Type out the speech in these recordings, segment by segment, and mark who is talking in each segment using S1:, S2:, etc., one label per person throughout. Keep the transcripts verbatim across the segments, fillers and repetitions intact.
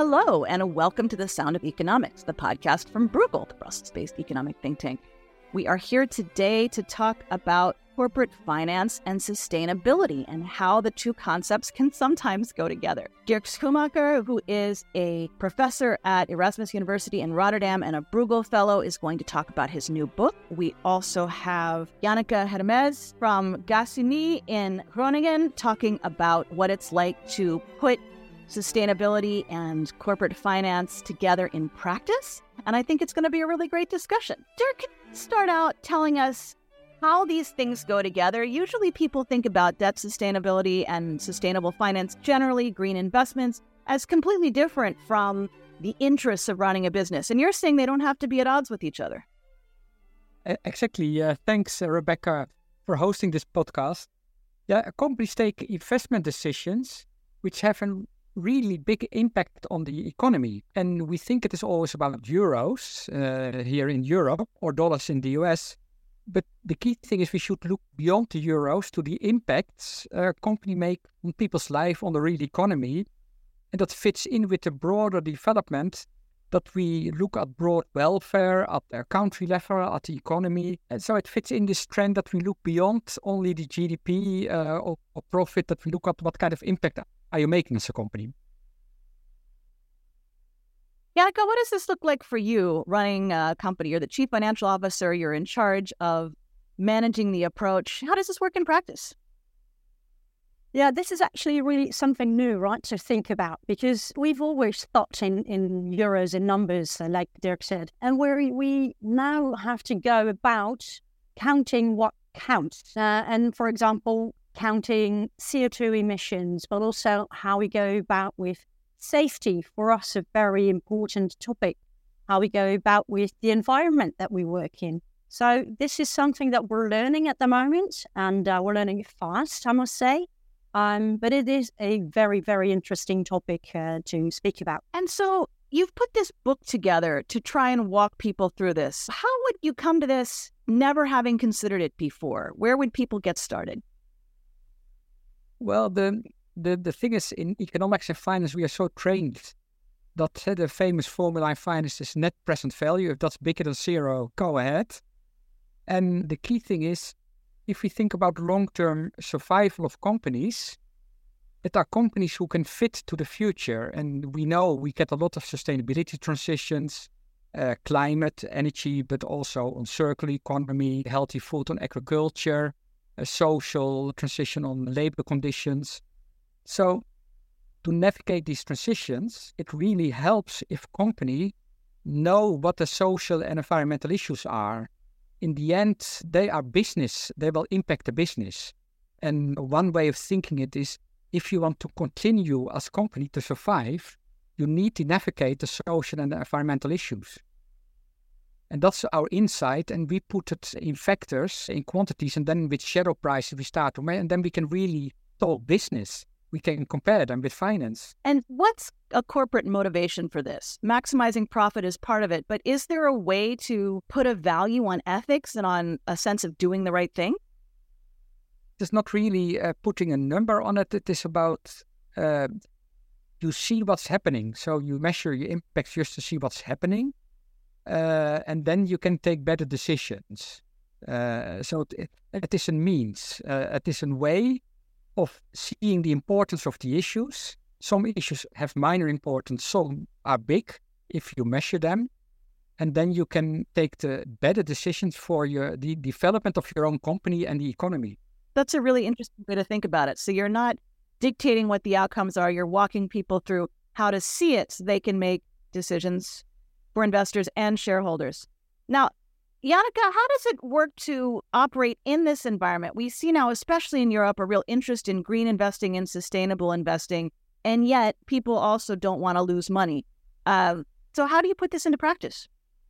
S1: Hello, and welcome to The Sound of Economics, the podcast from Bruegel, the Brussels-based economic think tank. We are here today to talk about corporate finance and sustainability and how the two concepts can sometimes go together. Dirk Schumacher, who is a professor at Erasmus University in Rotterdam and a Bruegel Fellow, is going to talk about his new book. We also have Janneke Hermes from Gasunie in Groningen talking about what it's like to put sustainability and corporate finance together in practice. And I think it's going to be a really great discussion. Dirk, can you start out telling us how these things go together? Usually people think about debt sustainability and sustainable finance, generally green investments, as completely different from the interests of running a business. And you're saying they don't have to be at odds with each other.
S2: Exactly. Uh, thanks, uh, Rebecca, for hosting this podcast. Yeah, companies take investment decisions which have a really big impact on the economy. And we think it is always about euros uh, here in Europe or dollars in the U S. But the key thing is we should look beyond the euros to the impacts a company make on people's life, on the real economy. And that fits in with the broader development that we look at broad welfare, at the country level, at the economy. And so it fits in this trend that we look beyond only the G D P uh, or, or profit, that we look at what kind of impact are you making as a company.
S1: Janneke, what does this look like for you running a company? You're the chief financial officer. You're in charge of managing the approach. How does this work in practice?
S3: Yeah, this is actually really something new, right, to think about, because we've always thought in, in euros and numbers, uh, like Dirk said, and where we now have to go about counting what counts. Uh, and, for example, counting C O two emissions, but also how we go about with safety, for us a very important topic, how we go about with the environment that we work in. So this is something that we're learning at the moment, and uh, we're learning fast, I must say. Um, but it is a very, very interesting topic uh, to speak about.
S1: And so you've put this book together to try and walk people through this. How would you come to this never having considered it before? Where would people get started?
S2: Well, the The the thing is, in economics and finance, we are so trained that uh, the famous formula in finance is net present value. If that's bigger than zero, go ahead. And the key thing is, if we think about long-term survival of companies, it are companies who can fit to the future. And we know we get a lot of sustainability transitions, uh, climate, energy, but also on circular economy, healthy food and agriculture, a social transition on labor conditions. So to navigate these transitions, it really helps if company know what the social and environmental issues are. In the end, they are business. They will impact the business. And one way of thinking it is, if you want to continue as a company to survive, you need to navigate the social and environmental issues. And that's our insight. And we put it in factors, in quantities, and then with share prices we start to, and then we can really talk business. We can compare them with finance.
S1: And what's a corporate motivation for this? Maximizing profit is part of it, but is there a way to put a value on ethics and on a sense of doing the right thing?
S2: It's not really uh, putting a number on it. It is about uh, you see what's happening. So you measure your impact just to see what's happening, uh, and then you can take better decisions. Uh, so it, it is a means. Uh, it is a way of seeing the importance of the issues. Some issues have minor importance, some are big if you measure them. And then you can take the better decisions for your the development of your own company and the economy.
S1: That's a really interesting way to think about it. So you're not dictating what the outcomes are, you're walking people through how to see it so they can make decisions for investors and shareholders. Now, Janneke, how does it work to operate in this environment? We see now, especially in Europe, a real interest in green investing and sustainable investing, and yet people also don't want to lose money. Um, so how do you put this into practice?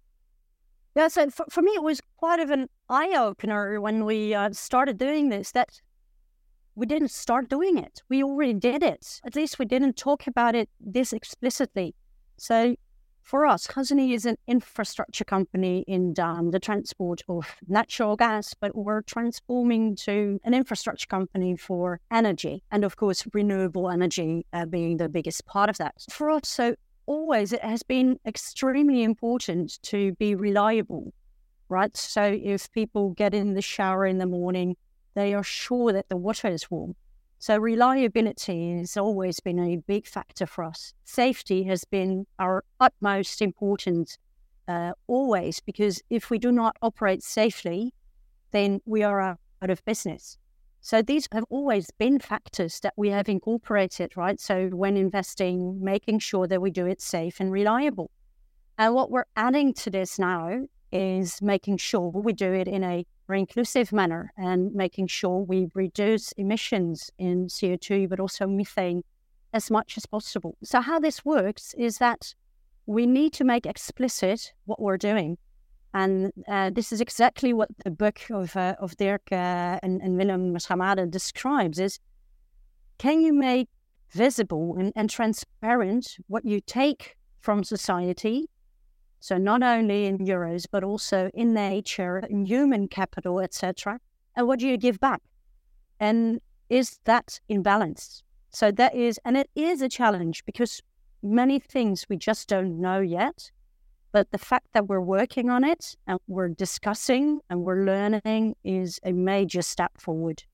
S3: Yeah, so for, for me, it was quite of an eye-opener when we uh, started doing this, that we didn't start doing it. We already did it. At least we didn't talk about it this explicitly. So for us, Gasunie is an infrastructure company in um, the transport of natural gas, but we're transforming to an infrastructure company for energy, and of course, renewable energy uh, being the biggest part of that. For us, so always, it has been extremely important to be reliable, right? So if people get in the shower in the morning, they are sure that the water is warm. So reliability has always been a big factor for us. Safety has been our utmost importance uh, always, because if we do not operate safely, then we are out of business. So these have always been factors that we have incorporated, right? So when investing, making sure that we do it safe and reliable. And what we're adding to this now is making sure we do it in a very inclusive manner and making sure we reduce emissions in C O two, but also methane as much as possible. So how this works is that we need to make explicit what we're doing. And uh, this is exactly what the book of uh, of Dirk uh, and, and Willem Schamade describes is, can you make visible and, and transparent what you take from society? So not only in euros, but also in nature, in human capital, et cetera. And what do you give back? And is that in balance? So that is, and it is a challenge because many things we just don't know yet. But the fact that we're working on it and we're discussing and we're learning is a major step forward.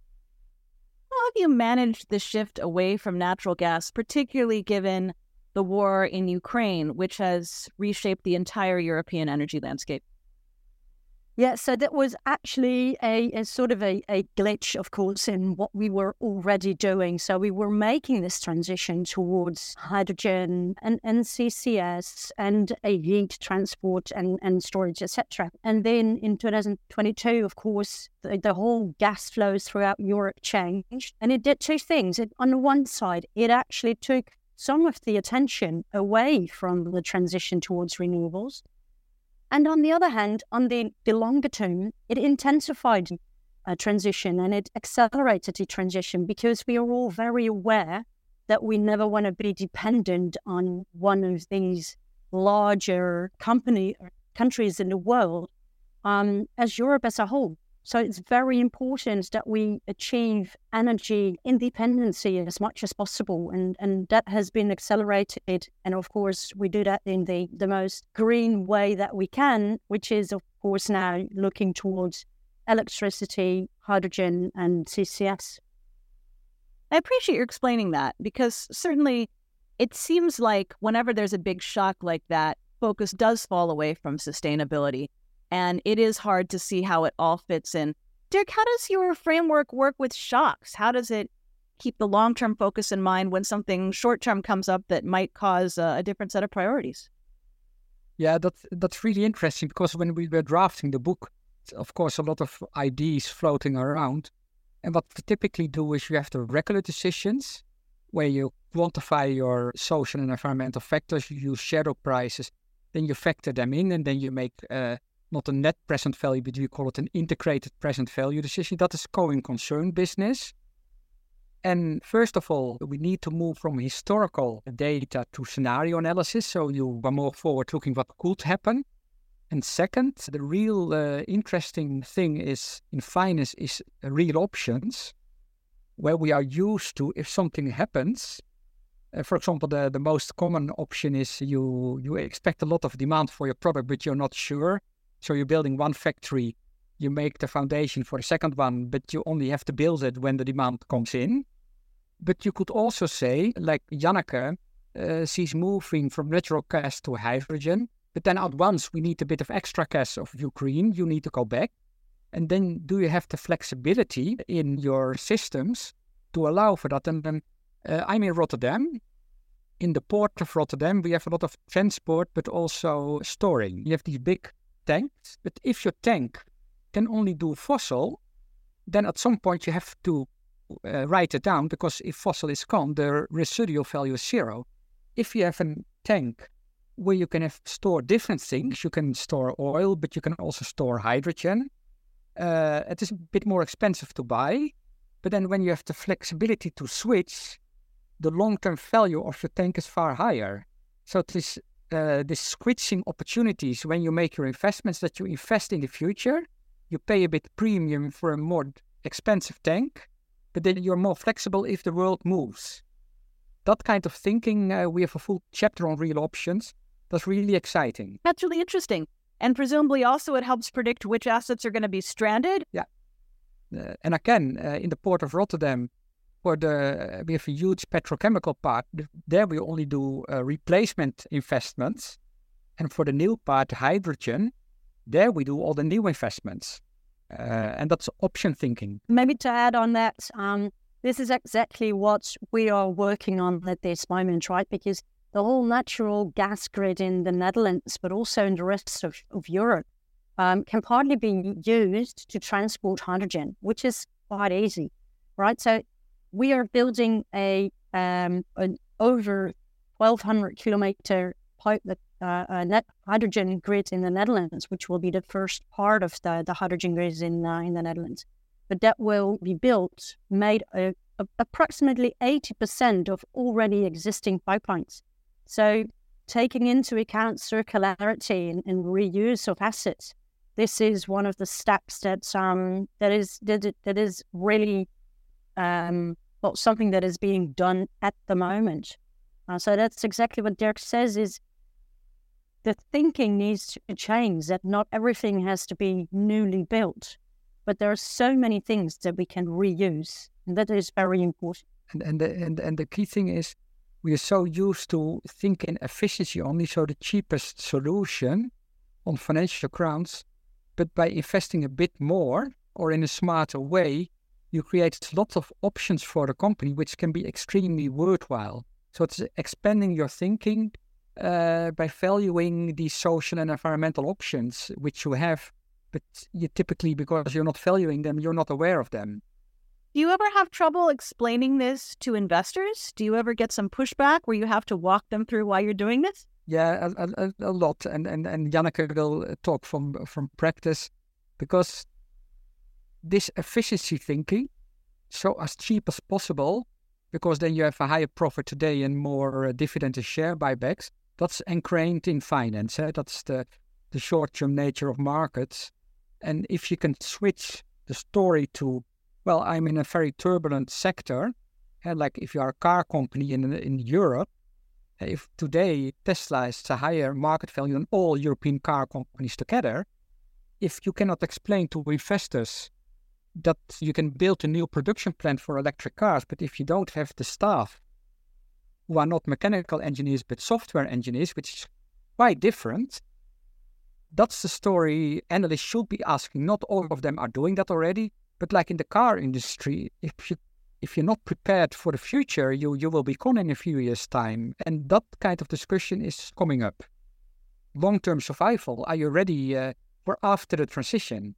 S1: How have you managed the shift away from natural gas, particularly given the war in Ukraine, which has reshaped the entire European energy landscape?
S3: Yeah, so that was actually a, a sort of a, a glitch, of course, in what we were already doing. So we were making this transition towards hydrogen and, and C C S and a heat transport and, and storage, et cetera. And then in two thousand twenty-two, of course, the, the whole gas flows throughout Europe changed. And it did two things. It, on the one side, it actually took some of the attention away from the transition towards renewables. And on the other hand, on the, the longer term, it intensified a transition and it accelerated the transition because we are all very aware that we never want to be dependent on one of these larger company countries in the world um, as Europe as a whole. So it's very important that we achieve energy independency as much as possible. And, and that has been accelerated. And of course, we do that in the, the most green way that we can, which is, of course, now looking towards electricity, hydrogen, and C C S.
S1: I appreciate you explaining that because certainly it seems like whenever there's a big shock like that, focus does fall away from sustainability. And it is hard to see how it all fits in. Dirk, how does your framework work with shocks? How does it keep the long-term focus in mind when something short-term comes up that might cause a, a different set of priorities?
S2: Yeah, that's, that's really interesting because when we were drafting the book, of course, a lot of ideas floating around. And what we typically do is you have the regular decisions where you quantify your social and environmental factors, you use shadow prices, then you factor them in, and then you make uh, not a net present value, but we call it an integrated present value decision. That is going concern business. And first of all, we need to move from historical data to scenario analysis. So you are more forward looking what could happen. And second, the real uh, interesting thing is in finance is real options, where we are used to if something happens. Uh, for example, the, the most common option is you, you expect a lot of demand for your product, but you're not sure. So you're building one factory, you make the foundation for the second one, but you only have to build it when the demand comes in. But you could also say, like Janneke, uh, she's moving from natural gas to hydrogen, but then at once we need a bit of extra gas of Ukraine, you need to go back. And then do you have the flexibility in your systems to allow for that? And then uh, I'm in Rotterdam. In the port of Rotterdam, we have a lot of transport, but also storing. You have these big tanks, but if your tank can only do fossil, then at some point you have to uh, write it down, because if fossil is gone, the residual value is zero. If you have a tank where you can have store different things, you can store oil, but you can also store hydrogen. Uh, it is a bit more expensive to buy, but then when you have the flexibility to switch, the long-term value of your tank is far higher. So it is Uh, the switching opportunities when you make your investments, that you invest in the future, you pay a bit premium for a more expensive tank, but then you're more flexible if the world moves. that kind of thinking, uh, we have a full chapter on real options. That's really exciting.
S1: That's really interesting. And presumably also it helps predict which assets are going to be stranded.
S2: Yeah. Uh, and again, uh, in the port of Rotterdam, for the, uh, we have a huge petrochemical part. There we only do uh, replacement investments. And for the new part, hydrogen, there we do all the new investments. Uh, and that's option thinking.
S3: Maybe to add on that, um, this is exactly what we are working on at this moment, right? Because the whole natural gas grid in the Netherlands, but also in the rest of, of Europe, um, can partly be used to transport hydrogen, which is quite easy, right? So we are building a um, an over twelve hundred kilometer pipe, uh, a net hydrogen grid in the Netherlands, which will be the first part of the, the hydrogen grids in uh, in the Netherlands. But that will be built, made uh, approximately eighty percent of already existing pipelines. So taking into account circularity and, and reuse of assets, this is one of the steps that um that is that, that is really um well something that is being done at the moment. Uh, so that's exactly what Dirk says, is the thinking needs to change, that not everything has to be newly built, but there are so many things that we can reuse, and that is very important.
S2: And and the, and, and the key thing is, we are so used to thinking efficiency only, so the cheapest solution on financial grounds. But by investing a bit more or in a smarter way, you create lots of options for the company, which can be extremely worthwhile. So it's expanding your thinking uh, by valuing these social and environmental options which you have, but you typically, because you're not valuing them, you're not aware of them.
S1: Do you ever have trouble explaining this to investors? Do you ever get some pushback where you have to walk them through why you're doing this?
S2: Yeah, a, a, a lot. And, and, and Janneke will talk from, from practice, because this efficiency thinking, so as cheap as possible, because then you have a higher profit today and more uh, dividend and share buybacks, that's ingrained in finance. Eh? That's the, the short-term nature of markets. And if you can switch the story to, well, I'm in a very turbulent sector, and like if you are a car company in in Europe, if today Tesla is a higher market value than all European car companies together, if you cannot explain to investors that you can build a new production plant for electric cars, but if you don't have the staff who are not mechanical engineers but software engineers, which is quite different, that's the story analysts should be asking. Not all of them are doing that already. But like in the car industry, if you if you're not prepared for the future, you you will be gone in a few years' time. And that kind of discussion is coming up. Long-term survival. Are you ready uh, for after the transition?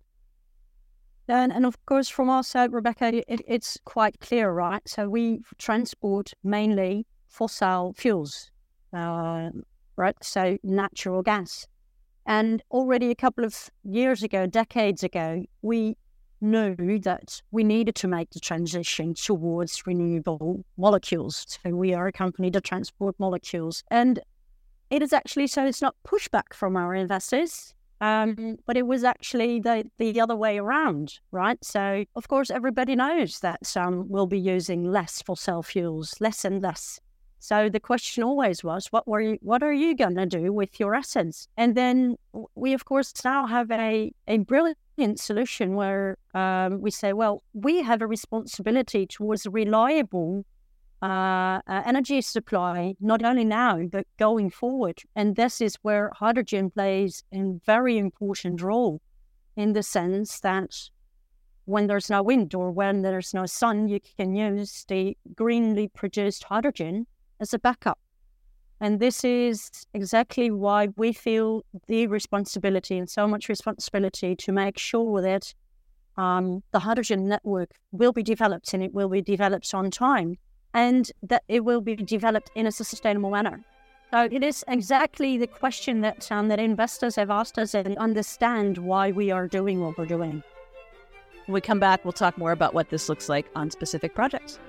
S3: And, and of course, from our side, Rebecca, it, it's quite clear, right? So we transport mainly fossil fuels, uh, right? So natural gas. And already a couple of years ago, decades ago, we knew that we needed to make the transition towards renewable molecules. So we are a company that transport molecules. And it is actually, so it's not pushback from our investors, um, but it was actually the, the other way around, right? So, of course, everybody knows that um, we'll be using less fossil fuels, less and less. So the question always was, what were you, what are you going to do with your assets? And then we, of course, now have a, a brilliant solution where um, we say, well, we have a responsibility towards a reliable uh, uh, energy supply, not only now, but going forward. And this is where hydrogen plays a very important role, in the sense that when there's no wind or when there's no sun, you can use the greenly produced hydrogen as a backup. And this is exactly why we feel the responsibility, and so much responsibility, to make sure that um, the hydrogen network will be developed, and it will be developed on time, and that it will be developed in a sustainable manner. So it is exactly the question that um, that investors have asked us, and understand why we are doing what we're doing.
S1: When we come back, we'll talk more about what this looks like on specific projects.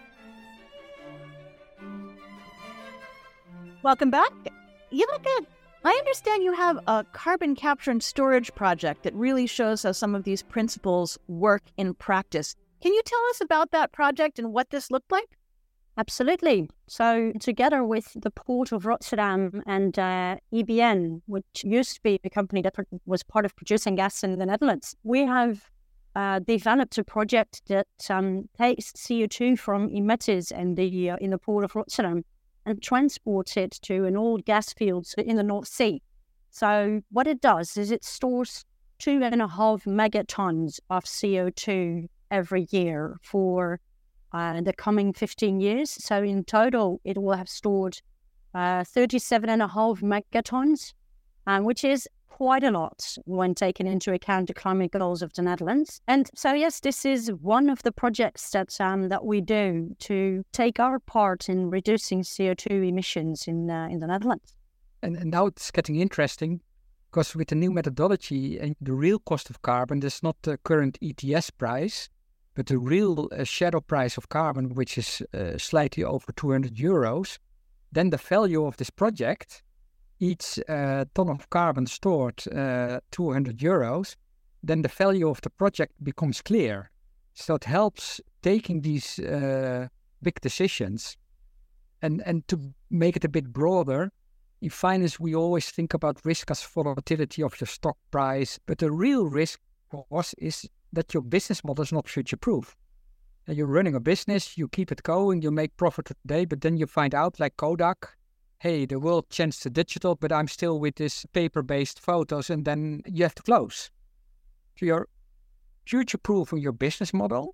S1: Welcome back. Janneke, I understand you have a carbon capture and storage project that really shows how some of these principles work in practice. Can you tell us about that project and what this looked like?
S3: Absolutely. So together with the Port of Rotterdam and uh, E B N, which used to be a company that was part of producing gas in the Netherlands, we have uh, developed a project that um, takes C O two from emitters in the, uh, in the Port of Rotterdam and transports it to an old gas fields in the North Sea. So what it does is it stores two and a half megatons of C O two every year for Uh, the coming fifteen years. So in total, it will have stored uh, thirty-seven and a half megatons, um, which is quite a lot when taken into account the climate goals of the Netherlands. And so, yes, this is one of the projects that um, that we do to take our part in reducing C O two emissions in uh, in the Netherlands.
S2: And, and now it's getting interesting because with the new methodology and the real cost of carbon, there's not the current E T S price, but the real uh, shadow price of carbon, which is uh, slightly over two hundred euros, then the value of this project, each uh, ton of carbon stored uh, two hundred euros, then the value of the project becomes clear. So it helps taking these uh, big decisions. And, and to make it a bit broader, in finance, we always think about risk as volatility of your stock price, but the real risk, of course, is that your business model is not future-proof. You're running a business, you keep it going, you make profit today, but then you find out, like Kodak, hey, the world changed to digital, but I'm still with this paper-based photos, and then you have to close. So you're future-proofing your business model,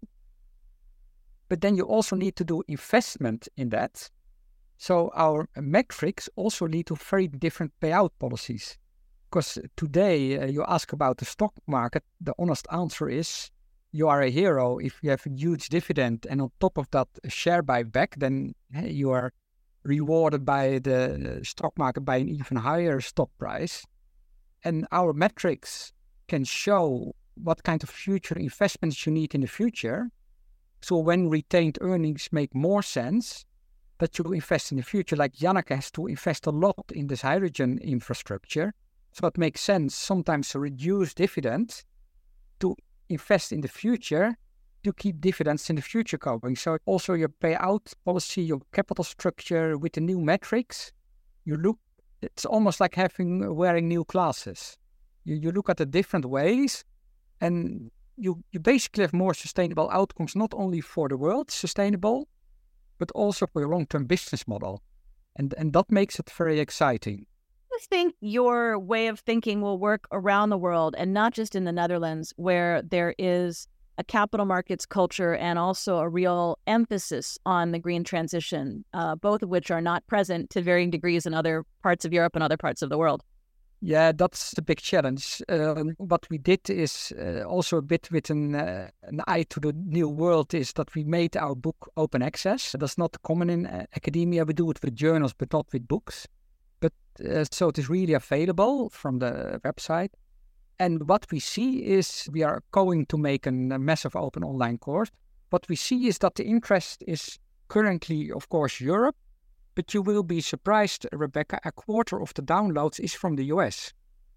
S2: but then you also need to do investment in that. So our metrics also lead to very different payout policies. Because today uh, you ask about the stock market, the honest answer is you are a hero if you have a huge dividend and on top of that a share buyback, then hey, you are rewarded by the stock market by an even higher stock price. And our metrics can show what kind of future investments you need in the future. So when retained earnings make more sense, that you invest in the future, like Janneke has to invest a lot in this hydrogen infrastructure. So it makes sense sometimes to reduce dividends to invest in the future to keep dividends in the future going. So also your payout policy, your capital structure with the new metrics, you look, it's almost like having wearing new glasses. You, you look at the different ways and you, you basically have more sustainable outcomes, not only for the world sustainable, but also for your long-term business model. And, and that makes it very exciting.
S1: I think your way of thinking will work around the world and not just in the Netherlands, where there is a capital markets culture and also a real emphasis on the green transition, uh, both of which are not present to varying degrees in other parts of Europe and other parts of the world.
S2: Yeah, that's the big challenge. Um, what we did is uh, also a bit with an, uh, an eye to the new world is that we made our book open access. That's not common in uh, academia. We do it with journals, but not with books. But uh, so it is really available from the website. And what we see is we are going to make an, a massive open online course. What we see is that the interest is currently, of course, Europe. But you will be surprised, Rebecca, a quarter of the downloads is from the U S.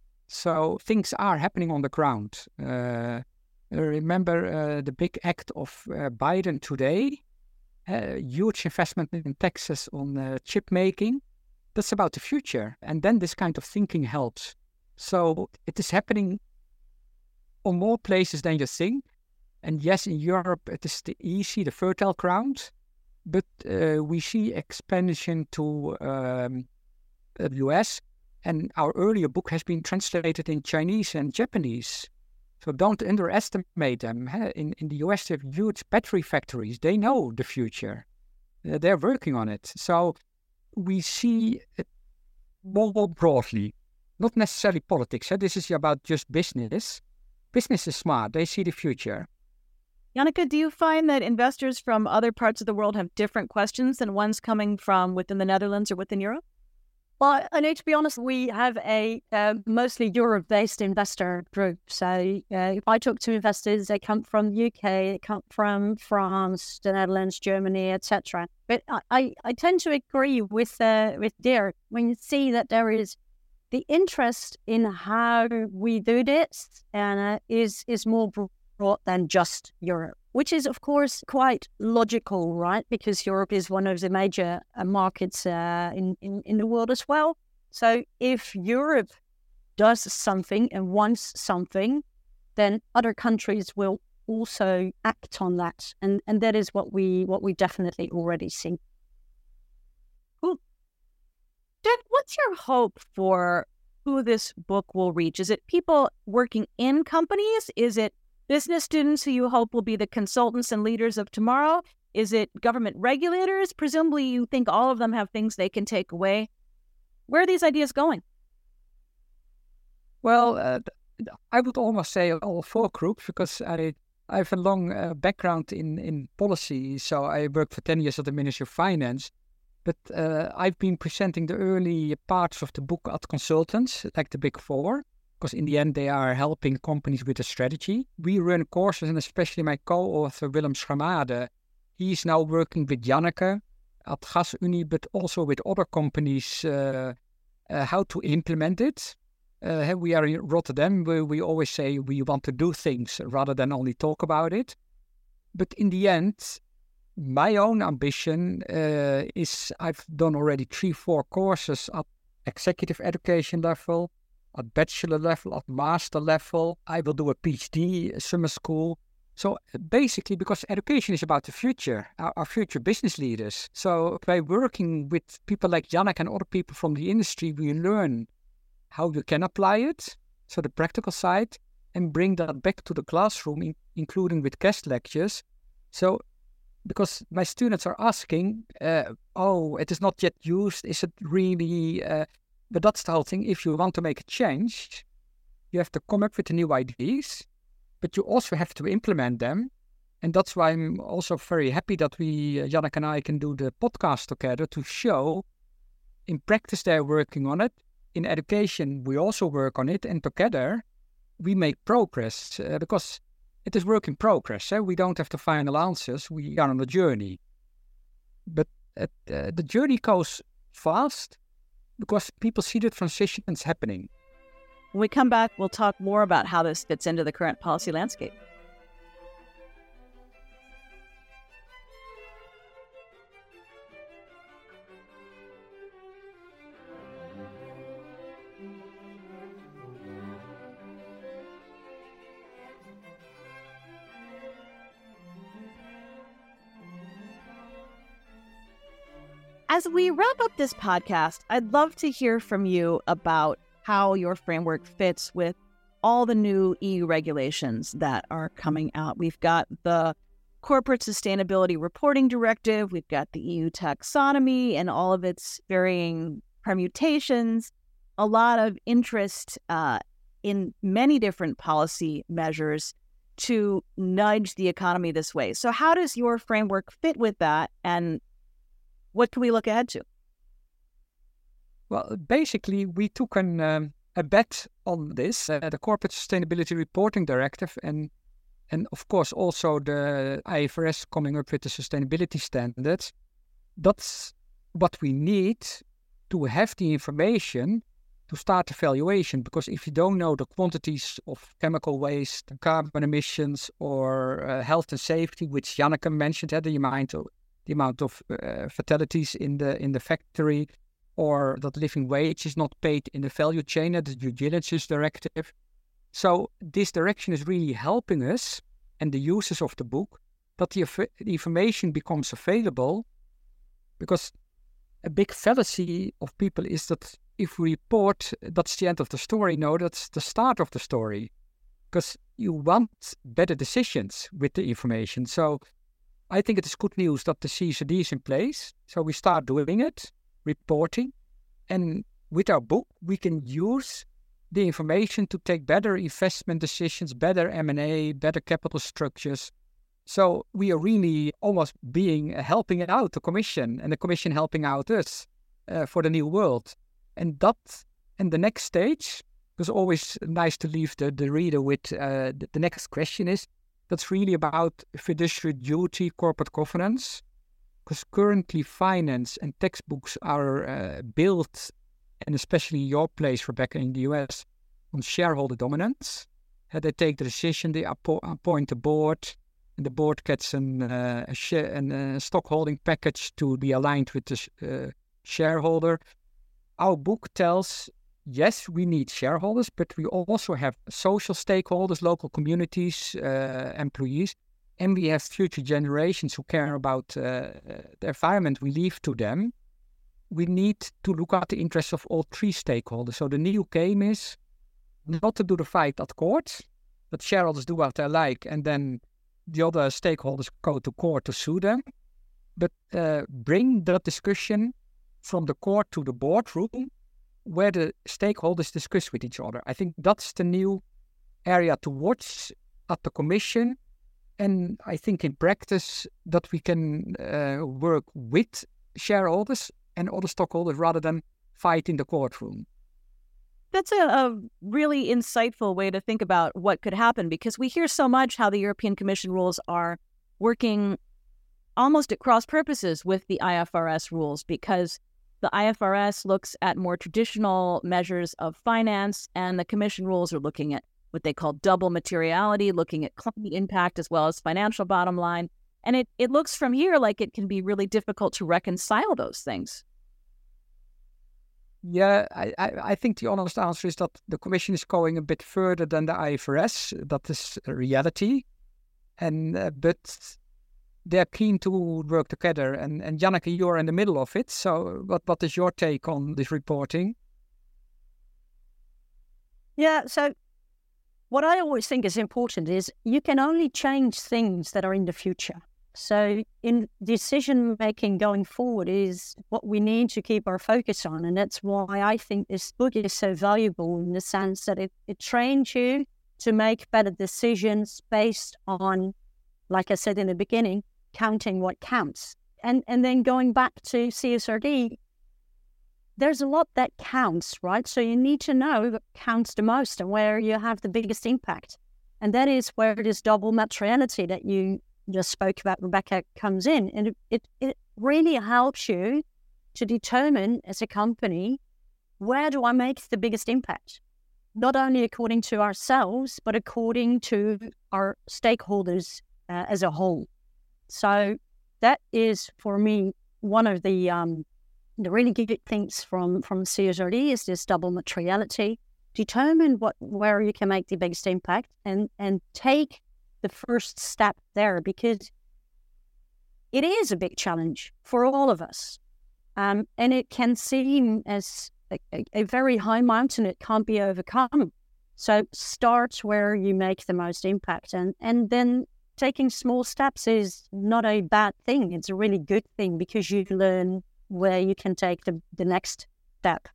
S2: So things are happening on the ground. Uh, remember uh, the big act of uh, Biden today, uh, huge investment in Texas on uh, chip making. That's about the future. And then this kind of thinking helps. So it is happening on more places than you think. And yes, in Europe, it is the easy, the fertile ground. But uh, we see expansion to um, the U S, and our earlier book has been translated in Chinese and Japanese. So don't underestimate them. Huh? In, in the U S, they have huge battery factories. They know the future. Uh, they're working on it. So we see it more broadly, not necessarily politics. Huh? This is about just business. Business is smart. They see the future.
S1: Janneke, do you find that investors from other parts of the world have different questions than ones coming from within the Netherlands or within Europe?
S3: Well, I need to be honest, we have a uh, mostly Europe-based investor group. So uh, if I talk to investors, they come from the U K, they come from France, the Netherlands, Germany, et cetera. But I, I, I tend to agree with uh, with Dirk when you see that there is the interest in how we do this and uh, is is more broad than just Europe, which is of course quite logical, right? Because Europe is one of the major uh, markets uh, in, in in the world as well. So if Europe does something and wants something, then other countries will also act on that, and and that is what we what we definitely already see.
S1: Cool. Jen, what's your hope for who this book will reach? Is it people working in companies? Is it business students who you hope will be the consultants and leaders of tomorrow? Is it government regulators? Presumably you think all of them have things they can take away. Where are these ideas going?
S2: Well, uh, I would almost say all four groups, because I, I have a long uh, background in, in policy. So I worked for ten years at the Ministry of Finance. But uh, I've been presenting the early parts of the book at consultants, like the Big Four, because in the end they are helping companies with a strategy. We run courses, and especially my co-author Willem Schamade, he's now working with Janneke at GasUnie, but also with other companies, uh, uh, how to implement it. Uh, we are in Rotterdam, where we always say we want to do things rather than only talk about it. But in the end, my own ambition uh, is I've done already three, four courses at executive education level, at bachelor level, at master level. I will do a PhD summer school. So basically, because education is about the future, our, our future business leaders. So by working with people like Janneke and other people from the industry, we learn how you can apply it, so the practical side, and bring that back to the classroom, in, including with guest lectures. So because my students are asking, uh, oh, it is not yet used, is it really... Uh, but that's the whole thing. If you want to make a change, you have to come up with the new ideas, but you also have to implement them. And that's why I'm also very happy that we, uh, Janneke and I, can do the podcast together to show in practice they're working on it. In education, we also work on it, and together we make progress uh, because it is work in progress. Eh? We don't have the final answers. We are on a journey. But uh, uh, the journey goes fast because people see the transitions happening.
S1: When we come back, we'll talk more about how this fits into the current policy landscape. As we wrap up this podcast, I'd love to hear from you about how your framework fits with all the new E U regulations that are coming out. We've got the Corporate Sustainability Reporting Directive, we've got the E U taxonomy and all of its varying permutations, a lot of interest uh, in many different policy measures to nudge the economy this way. So how does your framework fit with that, and what can we look ahead to?
S2: Well, basically, we took an, um, a bet on this, uh, the Corporate Sustainability Reporting Directive, and and of course also the I F R S coming up with the sustainability standards. That's what we need to have the information to start evaluation, because if you don't know the quantities of chemical waste, carbon emissions, or uh, health and safety, which Janneke mentioned, uh, the amount of the amount of uh, fatalities in the in the factory, or that living wage is not paid in the value chain, the due diligence directive. So this direction is really helping us and the users of the book, that the, the information becomes available, because a big fallacy of people is that if we report, that's the end of the story. No, that's the start of the story, because you want better decisions with the information. So I think it is good news that the C S R D is in place. So we start doing it, reporting, and with our book, we can use the information to take better investment decisions, better M and A, better capital structures. So we are really almost being uh, helping it out, the Commission, and the Commission helping out us uh, for the new world. And that, and the next stage, it's always nice to leave the, the reader with uh, the, the next question is, that's really about fiduciary duty, corporate governance, because currently finance and textbooks are uh, built and especially your place, Rebecca, in the U S, on shareholder dominance. Uh, they take the decision, they appo- appoint a board, and the board gets an, uh, a, share, an, a stock holding package to be aligned with the sh- uh, shareholder. Our book tells, yes, we need shareholders, but we also have social stakeholders, local communities, uh, employees, and we have future generations who care about uh, the environment we leave to them. We need to look at the interests of all three stakeholders. So the new game is not to do the fight at court, but shareholders do what they like, and then the other stakeholders go to court to sue them, but uh, bring that discussion from the court to the boardroom where the stakeholders discuss with each other. I think that's the new area to watch at the Commission. And I think in practice that we can uh, work with shareholders and other stockholders rather than fight in the courtroom.
S1: That's a, a really insightful way to think about what could happen, because we hear so much how the European Commission rules are working almost at cross purposes with the I F R S rules, because the I F R S looks at more traditional measures of finance, and the Commission rules are looking at what they call double materiality, looking at climate impact as well as financial bottom line. And it, it looks from here like it can be really difficult to reconcile those things.
S2: Yeah, I, I, I think the honest answer is that the Commission is going a bit further than the I F R S. That is a reality. And uh, but they're keen to work together. And, and Janneke, you're in the middle of it. So what, what is your take on this reporting?
S3: Yeah, so what I always think is important is you can only change things that are in the future. So in decision-making going forward is what we need to keep our focus on. And that's why I think this book is so valuable in the sense that it, it trains you to make better decisions based on, like I said in the beginning, counting what counts. And, and then going back to C S R D, there's a lot that counts, right? So you need to know what counts the most and where you have the biggest impact. And that is where this double materiality that you just spoke about, Rebecca, comes in. And it, it, it really helps you to determine as a company, where do I make the biggest impact? Not only according to ourselves, but according to our stakeholders uh, as a whole. So that is, for me, one of the um, the really good things from, from C S R D is this double materiality. Determine what where you can make the biggest impact and, and take the first step there, because it is a big challenge for all of us. Um, and it can seem as a, a, a very high mountain. It can't be overcome. So start where you make the most impact. And, and then taking small steps is not a bad thing. It's a really good thing because you learn where you can take the, the next step.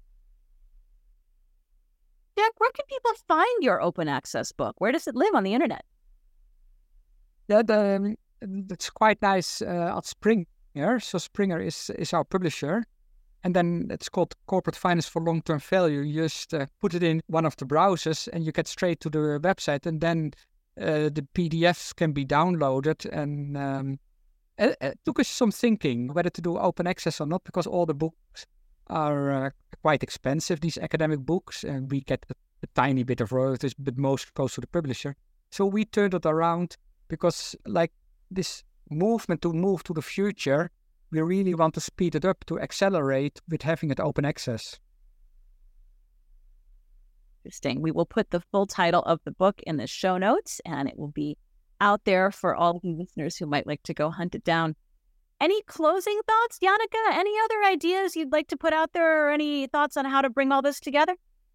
S1: Jack, where can people find your open access book? Where does it live on the internet?
S2: Yeah, the, it's quite nice uh, at Springer. So Springer is, is our publisher. And then it's called Corporate Finance for Long-Term Value. You just uh, put it in one of the browsers and you get straight to the website. And then uh, the P D Fs can be downloaded. And um, it, it took us some thinking whether to do open access or not, because all the books are uh, quite expensive, these academic books. And we get a, a tiny bit of royalties, but most goes to the publisher. So we turned it around because like this movement to move to the future, we really want to speed it up, to accelerate with having it open access.
S1: Interesting. We will put the full title of the book in the show notes, and it will be out there for all of you listeners who might like to go hunt it down. Any closing thoughts, Janneke? Any other ideas you'd like to put out there, or any thoughts on how to bring all this together?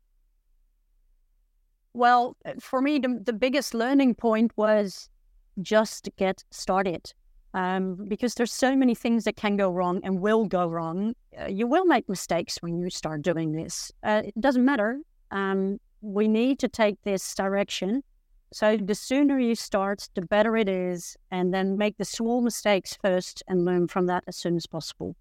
S3: Well, for me, the, the biggest learning point was just get started. Um, because there's so many things that can go wrong and will go wrong. Uh, you will make mistakes when you start doing this. Uh, it doesn't matter. Um, we need to take this direction. So the sooner you start, the better it is. And then make the small mistakes first and learn from that as soon as possible.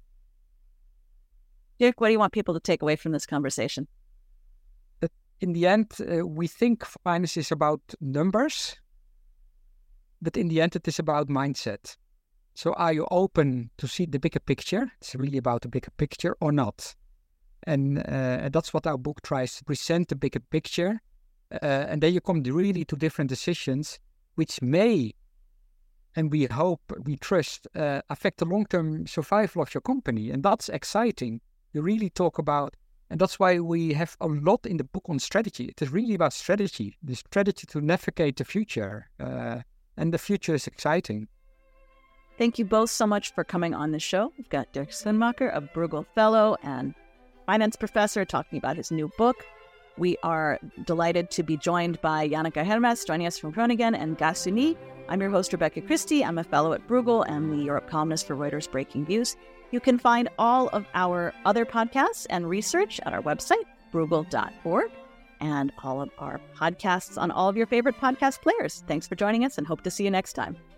S1: Dirk, what do you want people to take away from this conversation?
S2: In the end, uh, we think finance is about numbers. But in the end, it is about mindset. So are you open to see the bigger picture? It's really about the bigger picture or not? And, uh, and that's what our book tries to present, the bigger picture. Uh, and then you come really to different decisions, which may, and we hope, we trust, uh, affect the long-term survival of your company. And that's exciting. You really talk about, and that's why we have a lot in the book on strategy. It is really about strategy, the strategy to navigate the future. Uh, and the future is exciting.
S1: Thank you both so much for coming on the show. We've got Dirk Schoenmaker, a Bruegel Fellow and finance professor, talking about his new book. We are delighted to be joined by Janneke Hermes, joining us from Groningen, and Gas Unie. I'm your host, Rebecca Christie. I'm a fellow at Bruegel and the Europe columnist for Reuters Breaking Views. You can find all of our other podcasts and research at our website, bruegel dot org, and all of our podcasts on all of your favorite podcast players. Thanks for joining us and hope to see you next time.